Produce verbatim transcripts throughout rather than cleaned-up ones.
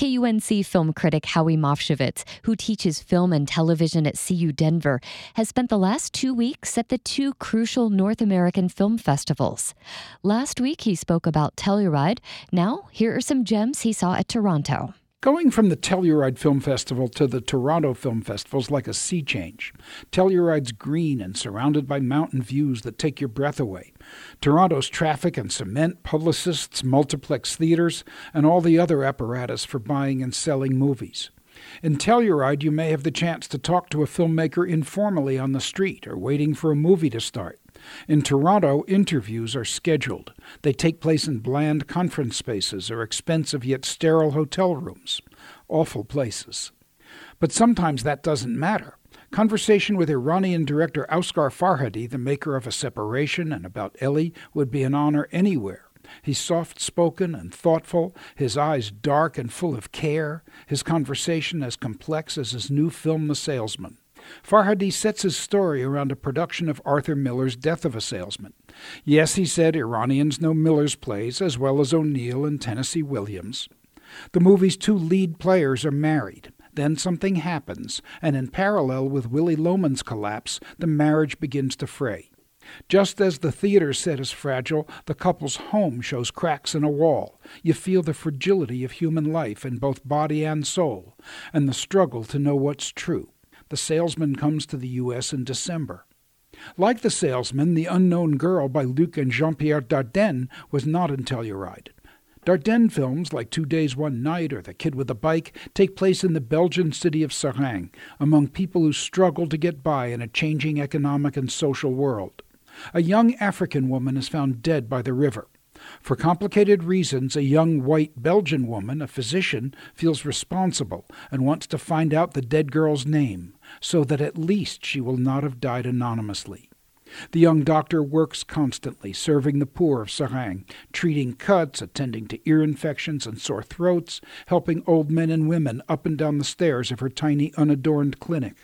K U N C film critic Howie Mofshevitz, who teaches film and television at C U Denver, has spent the last two weeks at the two crucial North American film festivals. Last week, he spoke about Telluride. Now, here are some gems he saw at Toronto. Going from the Telluride Film Festival to the Toronto Film Festival is like a sea change. Telluride's green and surrounded by mountain views that take your breath away. Toronto's traffic and cement, publicists, multiplex theaters, and all the other apparatus for buying and selling movies. In Telluride, you may have the chance to talk to a filmmaker informally on the street or waiting for a movie to start. In Toronto, interviews are scheduled. They take place in bland conference spaces or expensive yet sterile hotel rooms. Awful places. But sometimes that doesn't matter. Conversation with Iranian director Asghar Farhadi, the maker of A Separation and About Ellie, would be an honor anywhere. He's soft-spoken and thoughtful, his eyes dark and full of care, his conversation as complex as his new film The Salesman. Farhadi sets his story around a production of Arthur Miller's Death of a Salesman. Yes, he said, Iranians know Miller's plays as well as O'Neill and Tennessee Williams. The movie's two lead players are married. Then something happens, and in parallel with Willy Loman's collapse, the marriage begins to fray. Just as the theater set is fragile, the couple's home shows cracks in a wall. You feel the fragility of human life in both body and soul, and the struggle to know what's true. The Salesman comes to the U S in December. Like The Salesman, The Unknown Girl by Luc and Jean-Pierre Dardenne was not in Telluride. Dardenne films like Two Days, One Night or The Kid with a Bike take place in the Belgian city of Seraing, among people who struggle to get by in a changing economic and social world. A young African woman is found dead by the river. For complicated reasons, a young white Belgian woman, a physician, feels responsible and wants to find out the dead girl's name, so that at least she will not have died anonymously. The young doctor works constantly, serving the poor of Seraing, treating cuts, attending to ear infections and sore throats, helping old men and women up and down the stairs of her tiny, unadorned clinic.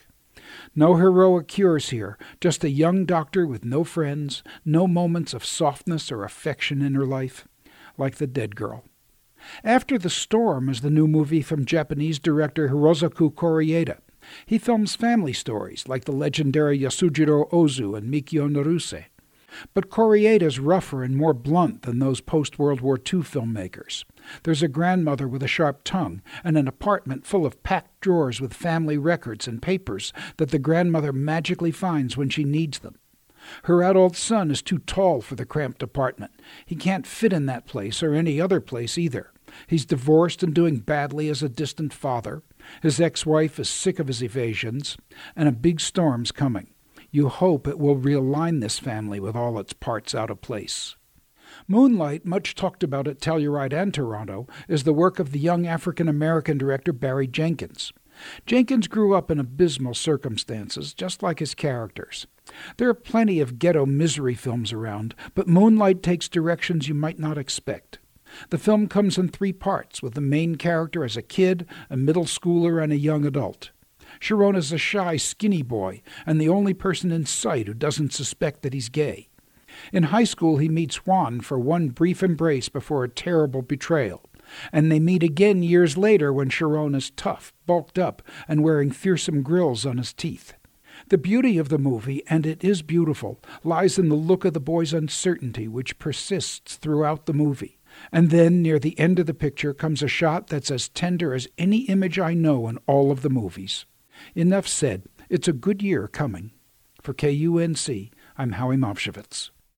No heroic cures here, just a young doctor with no friends, no moments of softness or affection in her life, like the dead girl. After the Storm is the new movie from Japanese director Hirosaku Koreeda. He films family stories like the legendary Yasujiro Ozu and Mikio Naruse. But Koreeda's rougher and more blunt than those post-World War Two filmmakers. There's a grandmother with a sharp tongue and an apartment full of packed drawers with family records and papers that the grandmother magically finds when she needs them. Her adult son is too tall for the cramped apartment. He can't fit in that place or any other place either. He's divorced and doing badly as a distant father. His ex-wife is sick of his evasions, and a big storm's coming. You hope it will realign this family with all its parts out of place. Moonlight, much talked about at Telluride and Toronto, is the work of the young African-American director Barry Jenkins. Jenkins grew up in abysmal circumstances, just like his characters. There are plenty of ghetto misery films around, but Moonlight takes directions you might not expect. The film comes in three parts, with the main character as a kid, a middle schooler, and a young adult. Sharon is a shy, skinny boy, and the only person in sight who doesn't suspect that he's gay. In high school, he meets Juan for one brief embrace before a terrible betrayal, and they meet again years later when Sharon is tough, bulked up, and wearing fearsome grills on his teeth. The beauty of the movie, and it is beautiful, lies in the look of the boy's uncertainty, which persists throughout the movie. And then, near the end of the picture, comes a shot that's as tender as any image I know in all of the movies. Enough said. It's a good year coming. For K U N C, I'm Howie Mofshevitz.